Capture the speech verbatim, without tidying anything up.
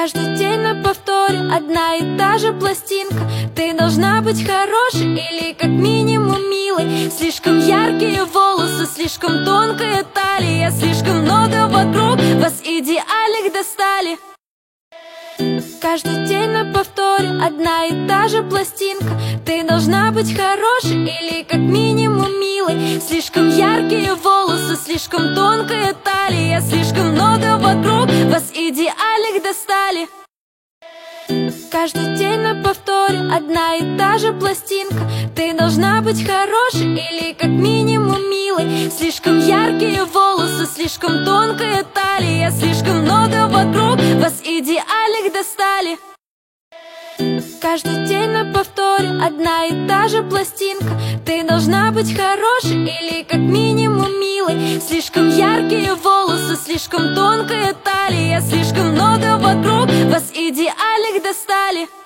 Каждый день на повторе одна и та же пластинка. Ты должна быть хорошей или как минимум милой. Слишком яркие волосы, слишком тонкая талия, слишком много вокруг вас идеалик достали. Каждый день на повторе одна и та же пластинка. Ты должна быть хорошей или как минимум милой. Слишком яркие волосы, слишком тонкая талия, слишком много вокруг вас идеалик достали. Каждый день на повторе одна и та же пластинка. Ты должна быть хорошей или как минимум милой. Слишком яркие волосы, слишком тонкая талия, слишком много вокруг вас идеалик достали. Каждый день на повторе одна и та же пластинка. Ты должна быть хорошей или как минимум милой. Слишком яркие волосы, слишком тонкая талия, слишком много вокруг вас идеалик достали.